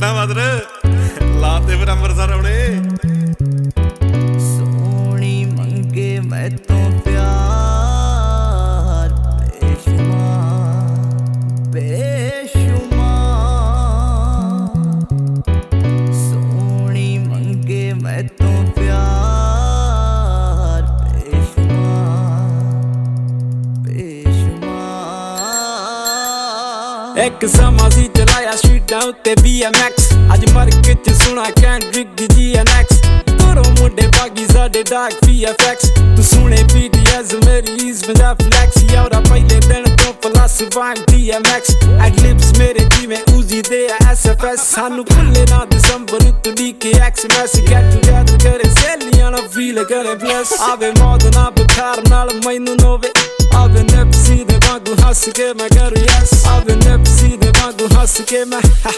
ਕਿੱਦਾਂ ਬਦਰ ਲਾਤੇ ਫਿਰ ਅੰਮ੍ਰਿਤਸਰ ਆਉਣੇ ਸੋਹਣੀ ਮੰਗੇ ਮੈਥੋਂ ਪਿਆਰ ਬੇਸ਼ੁਮਾਰ ਸੋਹਣੀ ਮੰਗੇ ਮੈਥੋਂ ਪਿਆਰ ਬੇਸ਼ੁਮਾਰ ਇੱਕ ਸਮਾਂ ਸੀ ਚਲਾਇਆ ਸਟਰੀਟਾਂ ਉੱਤੇ BMX ਅੱਜ ਮਾਰਕੀਟ ਚ ਸੁਣਾ ਕੈਂਡਰਿਕ ਦੀ GNX ਘਰੋਂ ਮੁੰਡੇ ਬਾਗੀ ਸਾਡੇ ਡਾਕ VFX ਤੂੰ ਸੁਣੇ BTS ਮੇਰੀ ਈਜ਼ ਪੰਜਾਬ ਫਲੈਕਸ ਯਾਰਾ ਪਹਿਲੇ ਦਿਨ ਤੋਂ ਪਲੱਸ ਵਾਂਗ DMX ਐਡਲਿਪਸ ਮੇਰੇ ਜਿਵੇਂ ਉਜ਼ੀ ਦੇ SFS ਸਾਨੂੰ ਖੁੱਲੇ ਨਾ ਦਸੰਬਰ ਤੋਂ ਲੀਕੇ XMS ਗੈਟ ਟੂਗੇਦਰ ਕਰੇ ਸੇਲੀਆਂ ਨਾਲ ਫੀਲ ਕਰੇ ਬਲੈਸ ਆਵੇ ਮੌਤ ਨਾ ਬੁਖਾਰ ਨਾਲ ਮੈਨੂੰ ਨੋਵੇ ਆਵੇ ਨੈਪਸੀ ਦੇ ਵਾਂਗੂ ਹੱਸ ਕੇ ਮੈਂ ਕਰੂ ਯੈਸ ਆਵੇ ਨੈਪਸੀ ਦੇ ਵਾਂਗੂ ਹੱਸ ਕੇ ਮੈਂ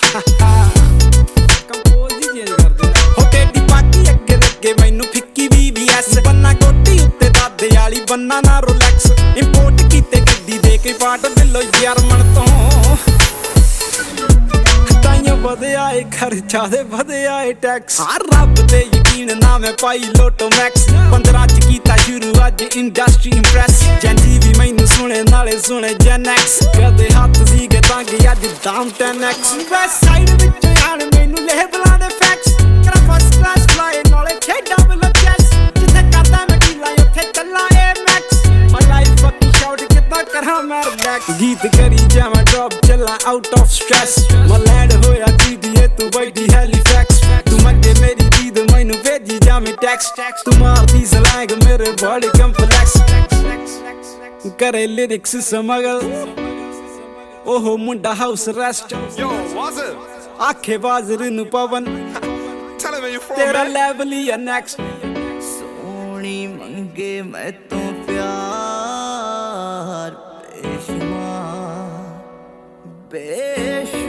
ਕੰਪੋਜ਼ ਹੀ ਚੇਂਜ ਕਰਦੇ ਹੋ ਤੇਰੀ ਬਾਕੀ ਅੱਗੇ ਲੱਗੇ ਮੈਨੂੰ ਫਿੱਕੀ VVS ਬੰਨਾ ਕੋਟੀ ਉੱਤੇ ਦਾਦੇ ਵਾਲੀ ਬੰਨਾ ਨਾ ਰੋਲੈਕਸ ਇੰਪੋਰਟ ਕੀਤੇ ਗੱਡੀ ਦੇ ਕੇ ਪਾਟ ਬਿੱਲੋ ਜਰਮਨ ਤੋਂ ਤਾਈਆਂ ਵਧਿਆ ਏ ਖਰਚਾ ਦੇ ਵਧਿਆ ਏ ਟੈਕਸ ਹਾਂ ਰੱਬ ਤੇ ਯਕੀਨ ਨਾ ਮੈਂ ਪਾਈ ਲੋਟੋ ਮੈਕਸ 15 ਚ ਕੀਤਾ ਸ਼ੁਰੂ ਅੱਜ ਇੰਡਸਟਰੀ ਇੰਪ੍ਰੈਸ ਜੈਂਜੀ ਵੀ ਮੈਨੂੰ ਸੁਣੇ ਨਾਲੇ ਸੁਣੇ ਜੈਨੈਕਸ ਕਦੇ ਹੱਥ ਸੀਗੇ ਤੰਗ ਅੱਜ ਦਾਮ 10x ਵੈਸਟ ਸਾਈਡ ਵਿੱਚ ਆਣ ਮੈਨੂੰ ਲੇਬਲਾਂ ਦੇ ਫੈਕਸ ਕਰਾ ਫਸਟ ਕਲਾਸ ਫਲਾਈ ਨਾਲੇ ਖੇਡਾਂ ਬਲ ਚੈਸ ਜਿੱਥੇ ਕਰਦਾ ਮੈਂ ਢੀਲਾ ਉੱਥੇ ਚੱਲਾਂ ਏ ਮੈਕਸ ਮਾਈ ਲਾਈਫ ਫੱਕੀ ਸ਼ਾਊਟ ਕਿੱਦਾਂ ਕਰਾਂ ਮੈਂ ਰਿਲੈਕਸ ਗੀਤ ਕਰੀ ਜਾਵਾਂ ਡ੍ਰੌਪ ਚੱਲਾਂ ਆਊਟ ਆਫ ਸਟ੍ਰੈਸ ਮੈਂ ਲੈਂਡ ਹੋਇਆ GDA ਤੂੰ ਬੈਠੀ ਹੈਲੀਫੈਕਸ ਤੂੰ ਮੰਗੇ ਮੇਰੀ ਦੀਦ ਮੈਨੂੰ ਭੇਜੀ ਜਾਵੀਂ ਟੈਕਸ ਤੂੰ ਮਾਰਦੀ ਸਲੈਂਗ ਮੇਰੇ ਬੋਡੀ ਕੰਪਲੈਕਸ ਕਰੇ ਲਿਰਿਕਸ ਸਮਗਲ ਉਹ ਮੁੰਡਾ house arrest Yo, what's it? ਆਖੇ ਬਾਜ਼ਰ ਨੂੰ Pawan Tell him where you from, ਤੇਰਾ man. ਲੈਵਲ ਹੀ ਆ ਨੈਕਸਟ ਸੋਹਣੀ ਮੰਗੇ ਮੈਥੋਂ ਪਿਆਰ ਬੇਸ਼ੁਮਾਰ